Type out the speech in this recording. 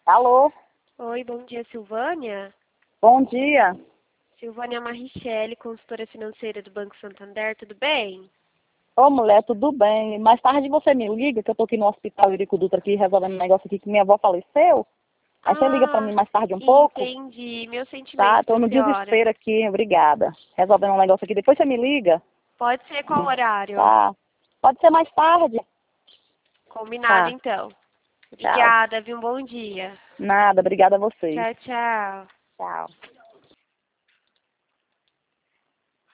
Alô? Oi, bom dia, Silvânia. Bom dia. Silvânia Marichelli, consultora financeira do Banco Santander, tudo bem? Ô, mulher, tudo bem? Mais tarde você me liga, que eu tô aqui no Hospital Eurico Dutra aqui, resolvendo um negócio aqui que minha avó faleceu. Aí você liga pra mim mais tarde um pouco, Entendi. Meus tá? sentimentos Tô pra no senhora. desespero aqui, obrigada. Resolvendo um negócio aqui, depois você me liga, Pode ser qual horário? tá? Pode ser mais tarde. Combinado, Tá, então. tchau. Obrigada, viu? Um bom dia. Nada, obrigada a vocês. Tchau, tchau. Tchau.